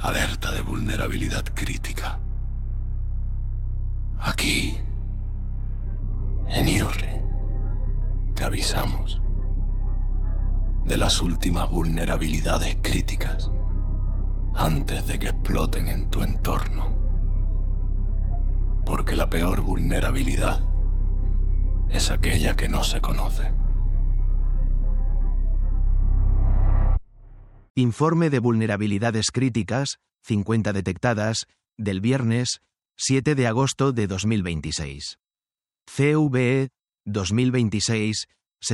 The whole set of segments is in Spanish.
Alerta de vulnerabilidad crítica. Aquí, en IRRI, te avisamos de las últimas vulnerabilidades críticas antes de que exploten en tu entorno. Porque la peor vulnerabilidad es aquella que no se conoce. Informe de vulnerabilidades críticas, 50 detectadas, del viernes 7 de agosto de 2026. CVE 2026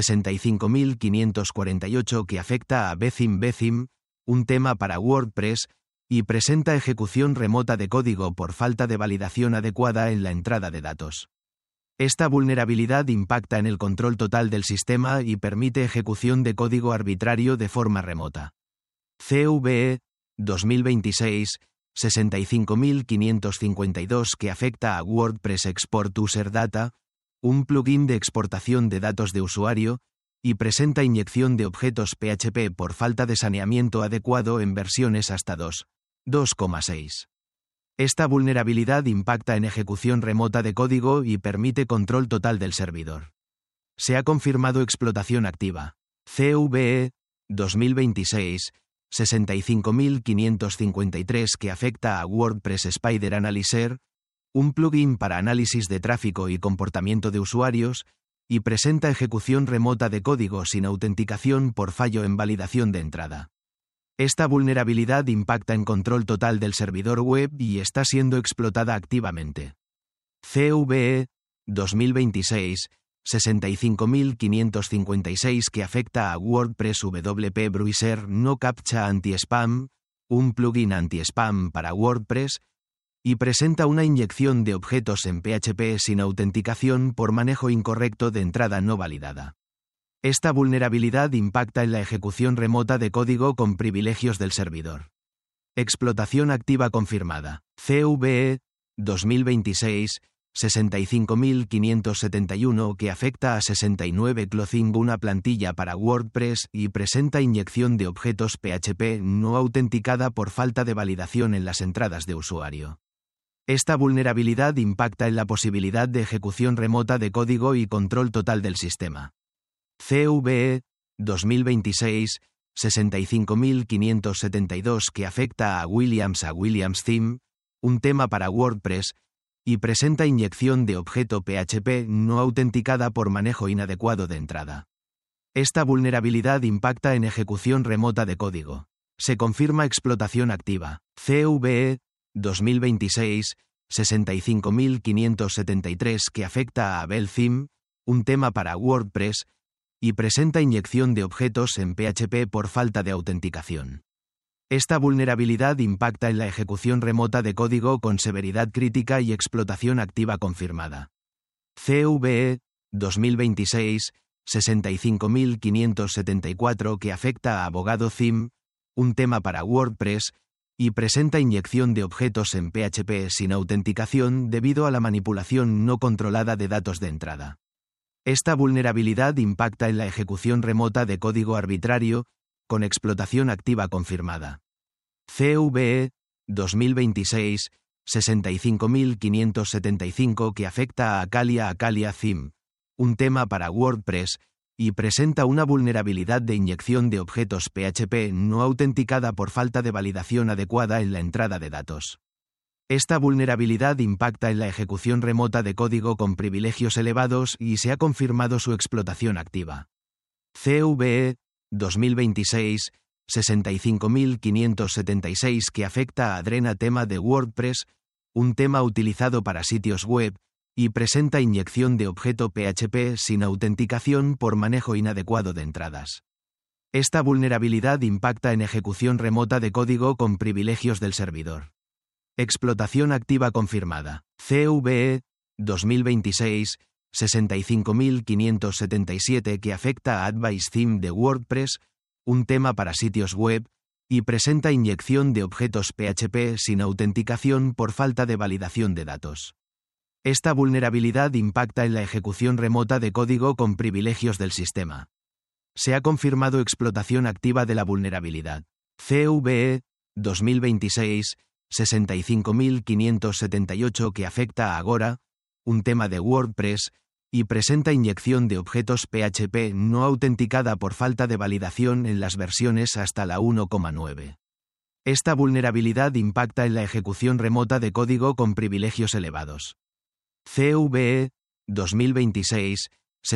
65548 que afecta a Bezim, un tema para WordPress, y presenta ejecución remota de código por falta de validación adecuada en la entrada de datos. Esta vulnerabilidad impacta en el control total del sistema y permite ejecución de código arbitrario de forma remota. CVE 2026 65552 que afecta a WordPress Export User Data, un plugin de exportación de datos de usuario, y presenta inyección de objetos PHP por falta de saneamiento adecuado en versiones hasta 2.6. Esta vulnerabilidad impacta en ejecución remota de código y permite control total del servidor. Se ha confirmado explotación activa. CVE 2026 65553 que afecta a WordPress Spider Analyzer, un plugin para análisis de tráfico y comportamiento de usuarios, y presenta ejecución remota de código sin autenticación por fallo en validación de entrada. Esta vulnerabilidad impacta en control total del servidor web y está siendo explotada activamente. CVE 2026 65556 que afecta a WordPress WP Browser No Captcha Anti-Spam, un plugin anti-spam para WordPress, y presenta una inyección de objetos en PHP sin autenticación por manejo incorrecto de entrada no validada. Esta vulnerabilidad impacta en la ejecución remota de código con privilegios del servidor. Explotación activa confirmada. CVE 2026 65571 que afecta a 69 Clothing, una plantilla para WordPress, y presenta inyección de objetos PHP no autenticada por falta de validación en las entradas de usuario. Esta vulnerabilidad impacta en la posibilidad de ejecución remota de código y control total del sistema. CVE 2026 65572 que afecta a Williams Theme, un tema para WordPress, y presenta inyección de objeto PHP no autenticada por manejo inadecuado de entrada. Esta vulnerabilidad impacta en ejecución remota de código. Se confirma explotación activa. CVE 2026 65573 que afecta a Bell Theme, un tema para WordPress, y presenta inyección de objetos en PHP por falta de autenticación. Esta vulnerabilidad impacta en la ejecución remota de código con severidad crítica y explotación activa confirmada. CVE 2026 65574 que afecta a Abogado Theme, un tema para WordPress, y presenta inyección de objetos en PHP sin autenticación debido a la manipulación no controlada de datos de entrada. Esta vulnerabilidad impacta en la ejecución remota de código arbitrario, con explotación activa confirmada. CVE 2026 65575 que afecta a Acalia Theme, un tema para WordPress, y presenta una vulnerabilidad de inyección de objetos PHP no autenticada por falta de validación adecuada en la entrada de datos. Esta vulnerabilidad impacta en la ejecución remota de código con privilegios elevados y se ha confirmado su explotación activa. CVE 2026 65576 que afecta a Adrena tema de WordPress, un tema utilizado para sitios web, y presenta inyección de objeto PHP sin autenticación por manejo inadecuado de entradas. Esta vulnerabilidad impacta en ejecución remota de código con privilegios del servidor. Explotación activa confirmada. CVE 2026 65577 que afecta a Advice Theme de WordPress, un tema para sitios web, y presenta inyección de objetos PHP sin autenticación por falta de validación de datos. Esta vulnerabilidad impacta en la ejecución remota de código con privilegios del sistema. Se ha confirmado explotación activa de la vulnerabilidad. CVE 2026, 65578 que afecta a Agora, un tema de WordPress, y presenta inyección de objetos PHP no autenticada por falta de validación en las versiones hasta la 1,9. Esta vulnerabilidad impacta en la ejecución remota de código con privilegios elevados. CVE 2026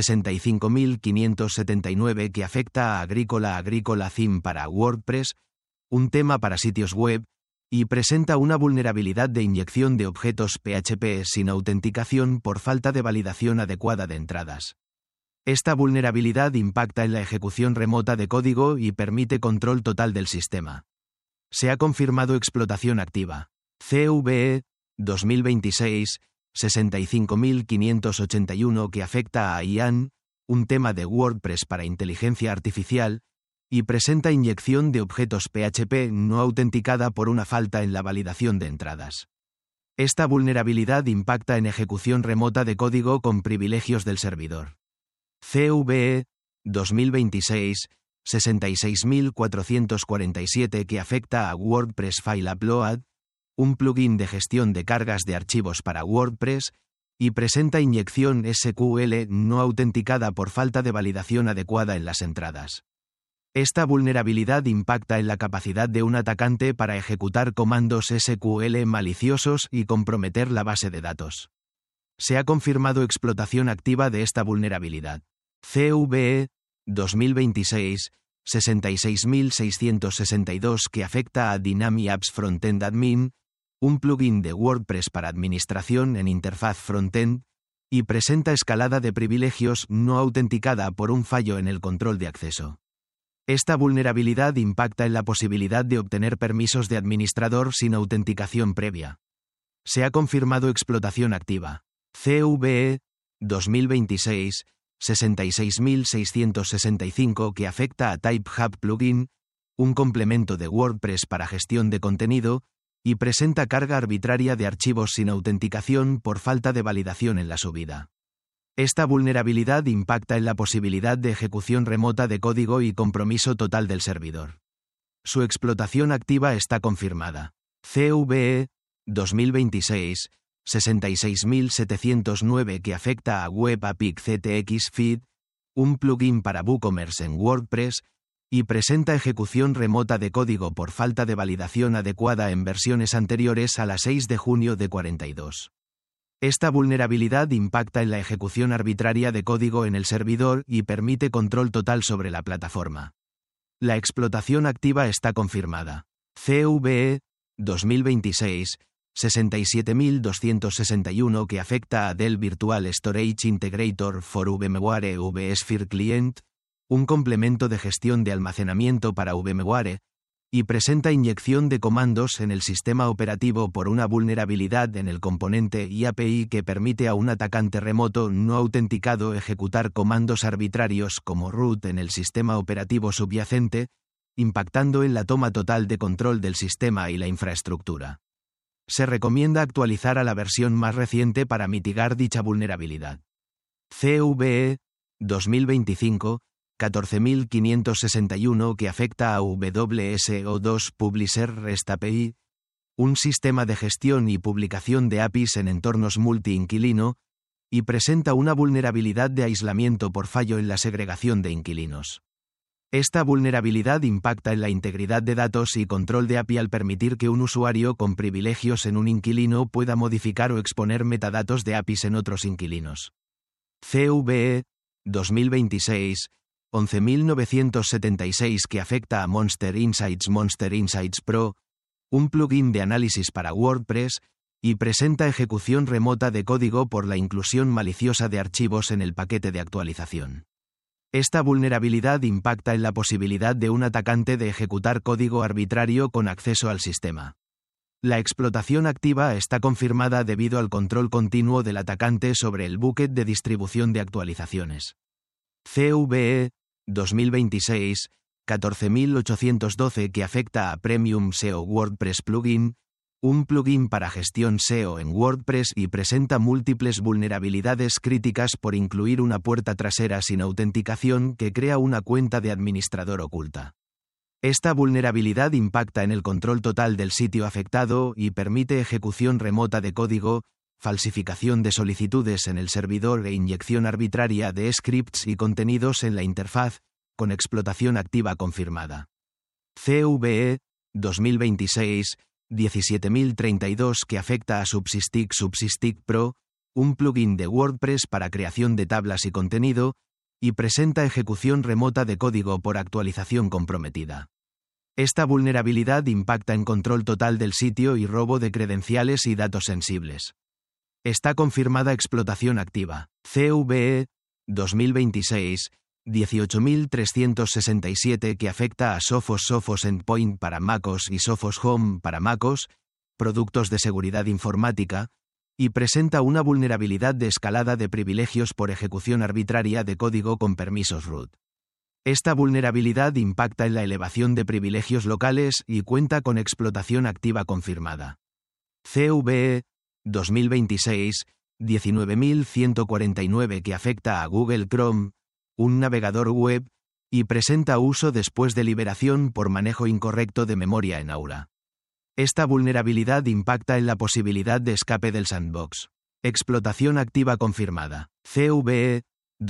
65579 que afecta a Agrícola Theme para WordPress, un tema para sitios web, y presenta una vulnerabilidad de inyección de objetos PHP sin autenticación por falta de validación adecuada de entradas. Esta vulnerabilidad impacta en la ejecución remota de código y permite control total del sistema. Se ha confirmado explotación activa. CVE 2026 65581 que afecta a IAN, un tema de WordPress para inteligencia artificial, y presenta inyección de objetos PHP no autenticada por una falta en la validación de entradas. Esta vulnerabilidad impacta en ejecución remota de código con privilegios del servidor. CVE 2026 66447 que afecta a WordPress File Upload, un plugin de gestión de cargas de archivos para WordPress, y presenta inyección SQL no autenticada por falta de validación adecuada en las entradas. Esta vulnerabilidad impacta en la capacidad de un atacante para ejecutar comandos SQL maliciosos y comprometer la base de datos. Se ha confirmado explotación activa de esta vulnerabilidad. CVE 2026 66662 que afecta a Dynami Apps Frontend Admin, un plugin de WordPress para administración en interfaz frontend, y presenta escalada de privilegios no autenticada por un fallo en el control de acceso. Esta vulnerabilidad impacta en la posibilidad de obtener permisos de administrador sin autenticación previa. Se ha confirmado explotación activa. CVE 2026 66665 que afecta a TypeHub Plugin, un complemento de WordPress para gestión de contenido, y presenta carga arbitraria de archivos sin autenticación por falta de validación en la subida. Esta vulnerabilidad impacta en la posibilidad de ejecución remota de código y compromiso total del servidor. Su explotación activa está confirmada. CVE 2026 66709 que afecta a Web API CTX Feed, un plugin para WooCommerce en WordPress, y presenta ejecución remota de código por falta de validación adecuada en versiones anteriores a la 6 de junio de 42. Esta vulnerabilidad impacta en la ejecución arbitraria de código en el servidor y permite control total sobre la plataforma. La explotación activa está confirmada. CVE 2026 67261 que afecta a Dell Virtual Storage Integrator for VMware vSphere Client, un complemento de gestión de almacenamiento para VMware, y presenta inyección de comandos en el sistema operativo por una vulnerabilidad en el componente IAPI que permite a un atacante remoto no autenticado ejecutar comandos arbitrarios como root en el sistema operativo subyacente, impactando en la toma total de control del sistema y la infraestructura. Se recomienda actualizar a la versión más reciente para mitigar dicha vulnerabilidad. CVE 2025 14561 que afecta a WSO2 Publisher REST API, un sistema de gestión y publicación de APIs en entornos multi-inquilino, y presenta una vulnerabilidad de aislamiento por fallo en la segregación de inquilinos. Esta vulnerabilidad impacta en la integridad de datos y control de API al permitir que un usuario con privilegios en un inquilino pueda modificar o exponer metadatos de APIs en otros inquilinos. CVE 2026 11976 que afecta a Monster Insights Pro, un plugin de análisis para WordPress, y presenta ejecución remota de código por la inclusión maliciosa de archivos en el paquete de actualización. Esta vulnerabilidad impacta en la posibilidad de un atacante de ejecutar código arbitrario con acceso al sistema. La explotación activa está confirmada debido al control continuo del atacante sobre el bucket de distribución de actualizaciones. CVE 2026 14812 que afecta a Premium SEO WordPress Plugin, un plugin para gestión SEO en WordPress y presenta múltiples vulnerabilidades críticas por incluir una puerta trasera sin autenticación que crea una cuenta de administrador oculta. Esta vulnerabilidad impacta en el control total del sitio afectado y permite ejecución remota de código, falsificación de solicitudes en el servidor e inyección arbitraria de scripts y contenidos en la interfaz, con explotación activa confirmada. CVE 2026-17032 que afecta a Subsystic Pro, un plugin de WordPress para creación de tablas y contenido, y presenta ejecución remota de código por actualización comprometida. Esta vulnerabilidad impacta en control total del sitio y robo de credenciales y datos sensibles. Está confirmada explotación activa. CVE 2026-18367 que afecta a Sophos Endpoint para MacOS y Sophos Home para MacOS, productos de seguridad informática, y presenta una vulnerabilidad de escalada de privilegios por ejecución arbitraria de código con permisos root. Esta vulnerabilidad impacta en la elevación de privilegios locales y cuenta con explotación activa confirmada. CVE 2026-19149 que afecta a Google Chrome, un navegador web, y presenta uso después de liberación por manejo incorrecto de memoria en Aura. Esta vulnerabilidad impacta en la posibilidad de escape del sandbox. Explotación activa confirmada. CVE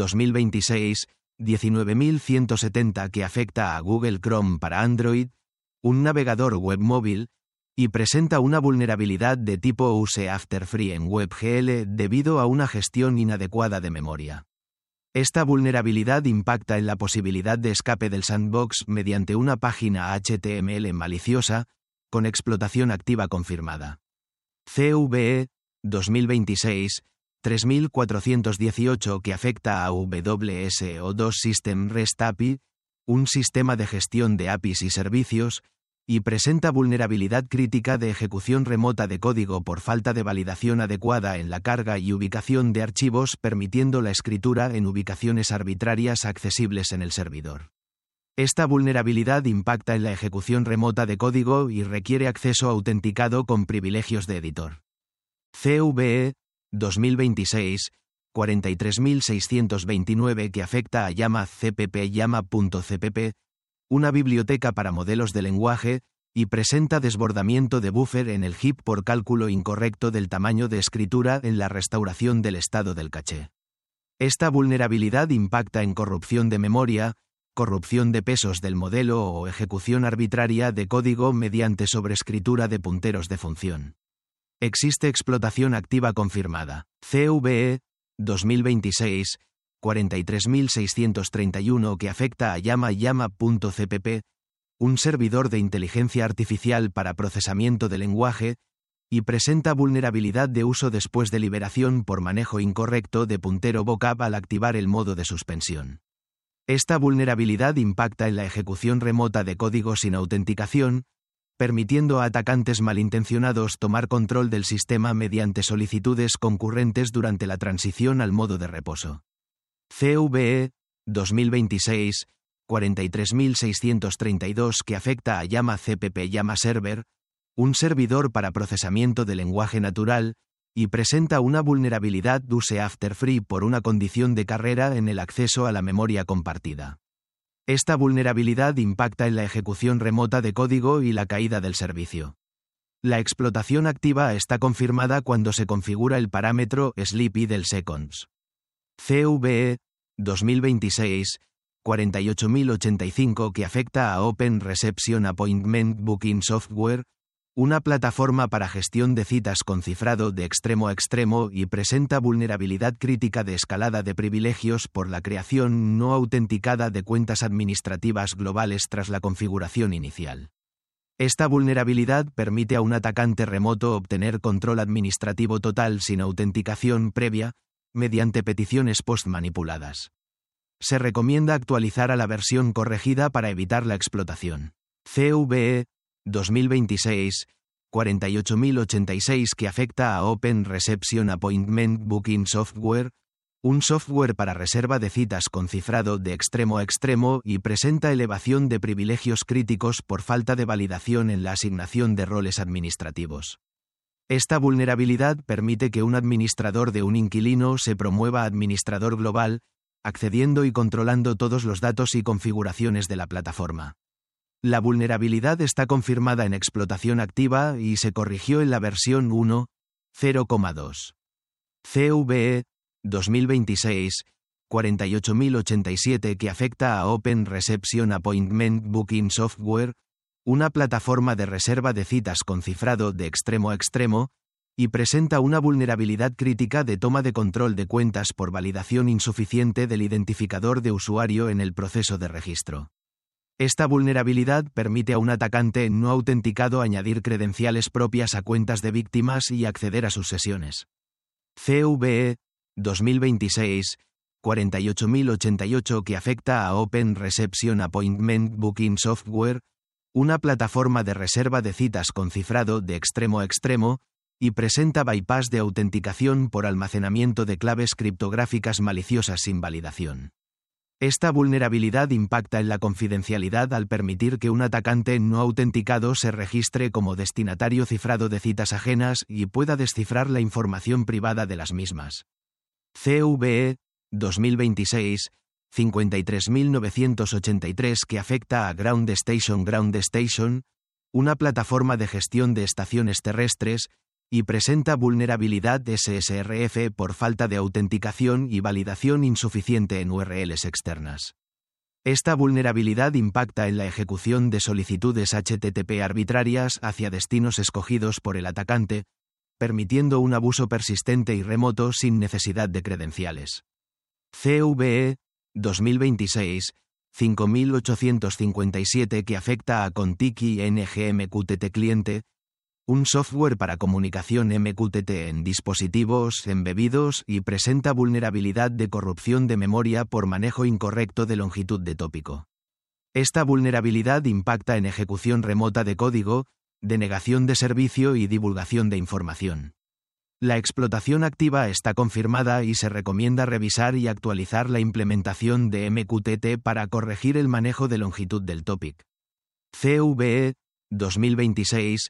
2026-19170 que afecta a Google Chrome para Android, un navegador web móvil, y presenta una vulnerabilidad de tipo Use After Free en WebGL debido a una gestión inadecuada de memoria. Esta vulnerabilidad impacta en la posibilidad de escape del sandbox mediante una página HTML maliciosa, con explotación activa confirmada. CVE 2026-3418 que afecta a WSO2 System REST API, un sistema de gestión de APIs y servicios, y presenta vulnerabilidad crítica de ejecución remota de código por falta de validación adecuada en la carga y ubicación de archivos, permitiendo la escritura en ubicaciones arbitrarias accesibles en el servidor. Esta vulnerabilidad impacta en la ejecución remota de código y requiere acceso autenticado con privilegios de editor. CVE 2026-43629 que afecta a Llama CPP Llama.cpp, una biblioteca para modelos de lenguaje, y presenta desbordamiento de buffer en el heap por cálculo incorrecto del tamaño de escritura en la restauración del estado del caché. Esta vulnerabilidad impacta en corrupción de memoria, corrupción de pesos del modelo o ejecución arbitraria de código mediante sobreescritura de punteros de función. Existe explotación activa confirmada. CVE 2026-43631 que afecta a Llama.cpp, un servidor de inteligencia artificial para procesamiento de lenguaje, y presenta vulnerabilidad de uso después de liberación por manejo incorrecto de puntero vocab al activar el modo de suspensión. Esta vulnerabilidad impacta en la ejecución remota de código sin autenticación, permitiendo a atacantes malintencionados tomar control del sistema mediante solicitudes concurrentes durante la transición al modo de reposo. CVE 2026-43632 que afecta a Llama CPP Llama Server, un servidor para procesamiento de lenguaje natural, y presenta una vulnerabilidad Use After Free por una condición de carrera en el acceso a la memoria compartida. Esta vulnerabilidad impacta en la ejecución remota de código y la caída del servicio. La explotación activa está confirmada cuando se configura el parámetro sleep idle seconds. CVE 2026-48085 que afecta a Open Reception Appointment Booking Software, una plataforma para gestión de citas con cifrado de extremo a extremo y presenta vulnerabilidad crítica de escalada de privilegios por la creación no autenticada de cuentas administrativas globales tras la configuración inicial. Esta vulnerabilidad permite a un atacante remoto obtener control administrativo total sin autenticación previa, mediante peticiones post-manipuladas. Se recomienda actualizar a la versión corregida para evitar la explotación. CVE 2026-48086 que afecta a Open Reception Appointment Booking Software, un software para reserva de citas con cifrado de extremo a extremo y presenta elevación de privilegios críticos por falta de validación en la asignación de roles administrativos. Esta vulnerabilidad permite que un administrador de un inquilino se promueva administrador global, accediendo y controlando todos los datos y configuraciones de la plataforma. La vulnerabilidad está confirmada en explotación activa y se corrigió en la versión 1.0.2. CVE 2026 48087 que afecta a Open Reception Appointment Booking Software, una plataforma de reserva de citas con cifrado de extremo a extremo, y presenta una vulnerabilidad crítica de toma de control de cuentas por validación insuficiente del identificador de usuario en el proceso de registro. Esta vulnerabilidad permite a un atacante no autenticado añadir credenciales propias a cuentas de víctimas y acceder a sus sesiones. CVE 2026 48088 que afecta a Open Reception Appointment Booking Software, una plataforma de reserva de citas con cifrado de extremo a extremo, y presenta bypass de autenticación por almacenamiento de claves criptográficas maliciosas sin validación. Esta vulnerabilidad impacta en la confidencialidad al permitir que un atacante no autenticado se registre como destinatario cifrado de citas ajenas y pueda descifrar la información privada de las mismas. CVE 2026 53983 que afecta a Ground Station, una plataforma de gestión de estaciones terrestres, y presenta vulnerabilidad SSRF por falta de autenticación y validación insuficiente en URLs externas. Esta vulnerabilidad impacta en la ejecución de solicitudes HTTP arbitrarias hacia destinos escogidos por el atacante, permitiendo un abuso persistente y remoto sin necesidad de credenciales. CVE 2026 5857 que afecta a Contiki NGMQTT Cliente, un software para comunicación MQTT en dispositivos embebidos y presenta vulnerabilidad de corrupción de memoria por manejo incorrecto de longitud de tópico. Esta vulnerabilidad impacta en ejecución remota de código, denegación de servicio y divulgación de información. La explotación activa está confirmada y se recomienda revisar y actualizar la implementación de MQTT para corregir el manejo de longitud del topic. CVE 2026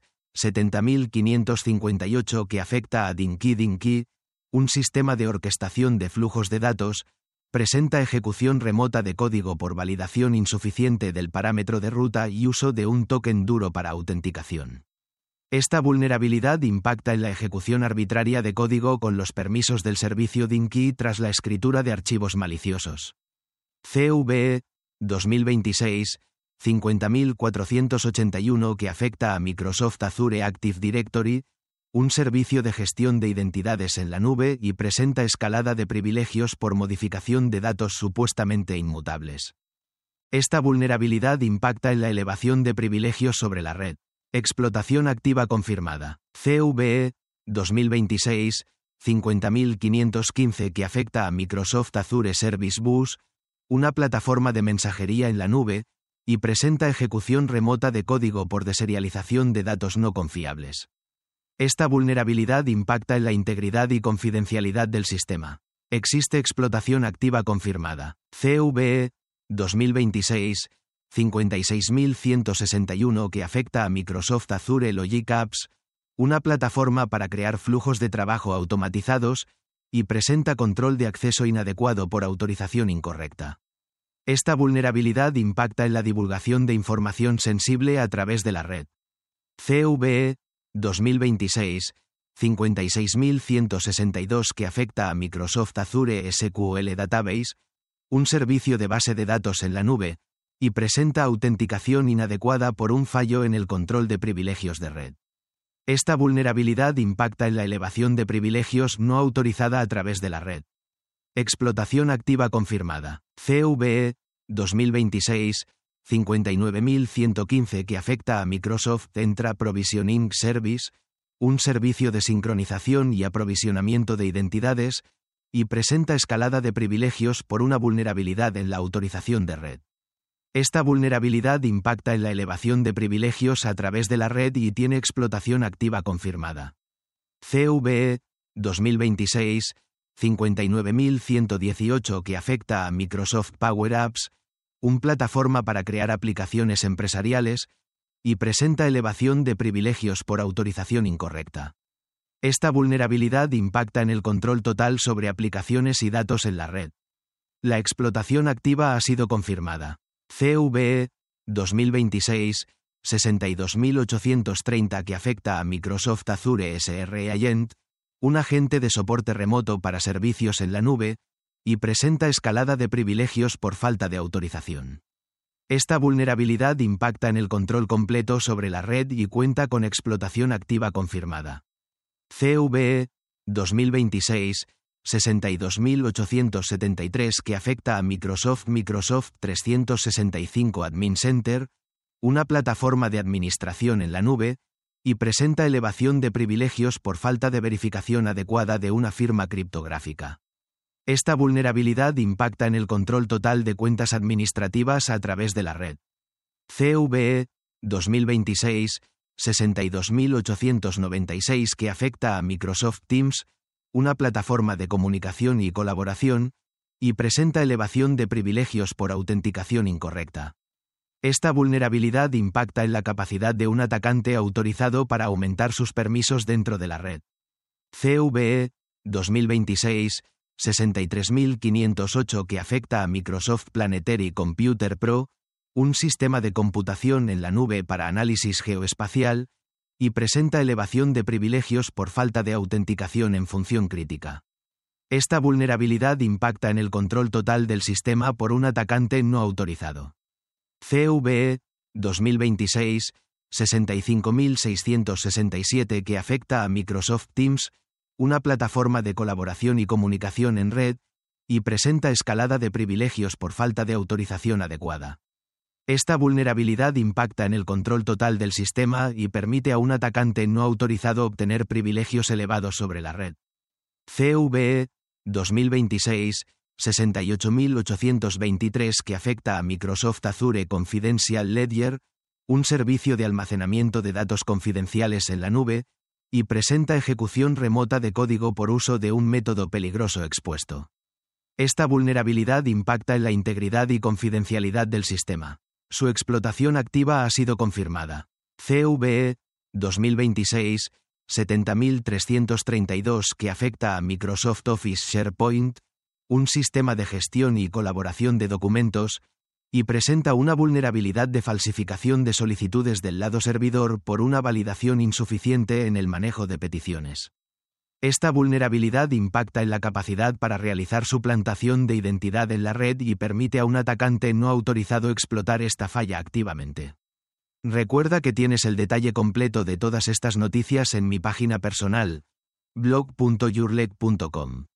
70558 que afecta a Dinky, un sistema de orquestación de flujos de datos, presenta ejecución remota de código por validación insuficiente del parámetro de ruta y uso de un token duro para autenticación. Esta vulnerabilidad impacta en la ejecución arbitraria de código con los permisos del servicio Dinky tras la escritura de archivos maliciosos. CVE 2026 50481 que afecta a Microsoft Azure Active Directory, un servicio de gestión de identidades en la nube y presenta escalada de privilegios por modificación de datos supuestamente inmutables. Esta vulnerabilidad impacta en la elevación de privilegios sobre la red. Explotación activa confirmada. CVE 2026 50515 que afecta a Microsoft Azure Service Bus, una plataforma de mensajería en la nube, y presenta ejecución remota de código por deserialización de datos no confiables. Esta vulnerabilidad impacta en la integridad y confidencialidad del sistema. Existe explotación activa confirmada. CVE 2026 56161 que afecta a Microsoft Azure Logic Apps, una plataforma para crear flujos de trabajo automatizados, y presenta control de acceso inadecuado por autorización incorrecta. Esta vulnerabilidad impacta en la divulgación de información sensible a través de la red. CVE 2026 56162 que afecta a Microsoft Azure SQL Database, un servicio de base de datos en la nube, y presenta autenticación inadecuada por un fallo en el control de privilegios de red. Esta vulnerabilidad impacta en la elevación de privilegios no autorizada a través de la red. Explotación activa confirmada. CVE 2026 59115 que afecta a Microsoft Entra Provisioning Service, un servicio de sincronización y aprovisionamiento de identidades, y presenta escalada de privilegios por una vulnerabilidad en la autorización de red. Esta vulnerabilidad impacta en la elevación de privilegios a través de la red y tiene explotación activa confirmada. CVE 2026 59118 que afecta a Microsoft Power Apps, una plataforma para crear aplicaciones empresariales, y presenta elevación de privilegios por autorización incorrecta. Esta vulnerabilidad impacta en el control total sobre aplicaciones y datos en la red. La explotación activa ha sido confirmada. CVE 2026, 62830 que afecta a Microsoft Azure SR Agent, un agente de soporte remoto para servicios en la nube, y presenta escalada de privilegios por falta de autorización. Esta vulnerabilidad impacta en el control completo sobre la red y cuenta con explotación activa confirmada. CVE 2026, 62873 que afecta a Microsoft 365 Admin Center, una plataforma de administración en la nube, y presenta elevación de privilegios por falta de verificación adecuada de una firma criptográfica. Esta vulnerabilidad impacta en el control total de cuentas administrativas a través de la red. CVE 2026, 62896 que afecta a Microsoft Teams, una plataforma de comunicación y colaboración, y presenta elevación de privilegios por autenticación incorrecta. Esta vulnerabilidad impacta en la capacidad de un atacante autorizado para aumentar sus permisos dentro de la red. CVE 2026, 63508 que afecta a Microsoft Planetary Computer Pro, un sistema de computación en la nube para análisis geoespacial, y presenta elevación de privilegios por falta de autenticación en función crítica. Esta vulnerabilidad impacta en el control total del sistema por un atacante no autorizado. CVE 2026, 65667 que afecta a Microsoft Teams, una plataforma de colaboración y comunicación en red, y presenta escalada de privilegios por falta de autorización adecuada. Esta vulnerabilidad impacta en el control total del sistema y permite a un atacante no autorizado obtener privilegios elevados sobre la red. CVE 2026, 68823 que afecta a Microsoft Azure Confidential Ledger, un servicio de almacenamiento de datos confidenciales en la nube, y presenta ejecución remota de código por uso de un método peligroso expuesto. Esta vulnerabilidad impacta en la integridad y confidencialidad del sistema. Su explotación activa ha sido confirmada. CVE 2026, 70332 que afecta a Microsoft Office SharePoint, un sistema de gestión y colaboración de documentos, y presenta una vulnerabilidad de falsificación de solicitudes del lado servidor por una validación insuficiente en el manejo de peticiones. Esta vulnerabilidad impacta en la capacidad para realizar suplantación de identidad en la red y permite a un atacante no autorizado explotar esta falla activamente. Recuerda que tienes el detalle completo de todas estas noticias en mi página personal, blog.yourleg.com.